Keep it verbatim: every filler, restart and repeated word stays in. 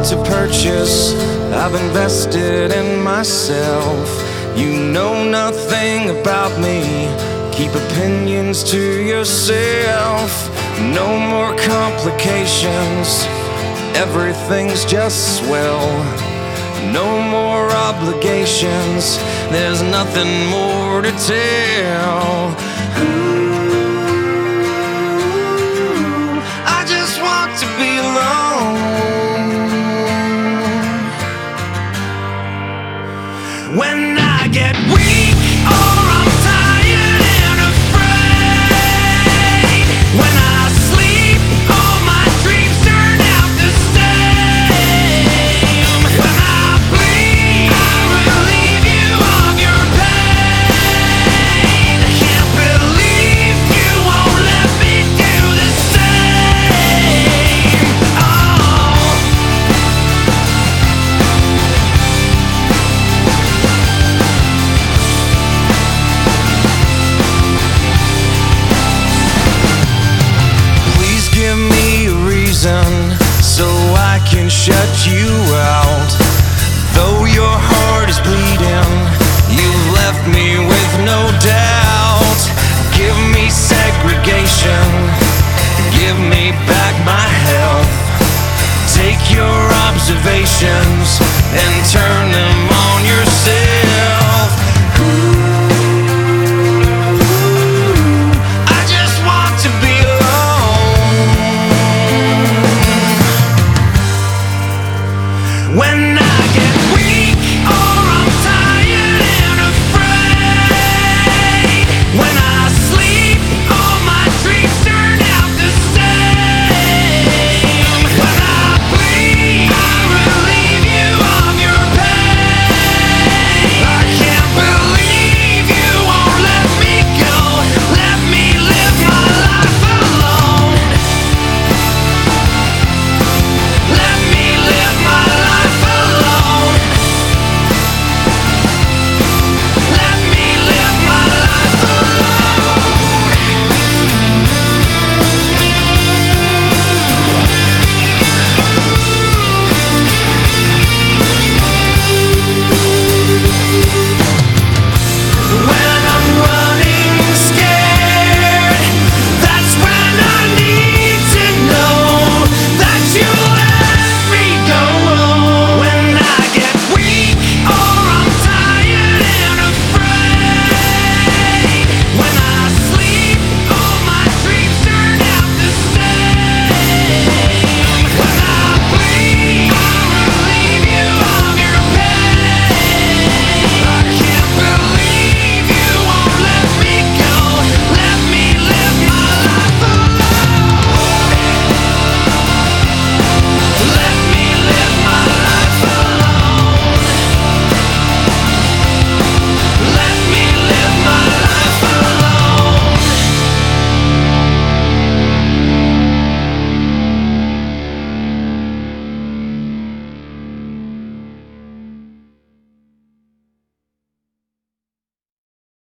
to purchase, I've invested in myself. You know nothing about me, keep opinions to yourself. No more complications, everything's just swell. No more obligations, there's nothing more to tell. Ooh, I just want to be alone. When I get weak,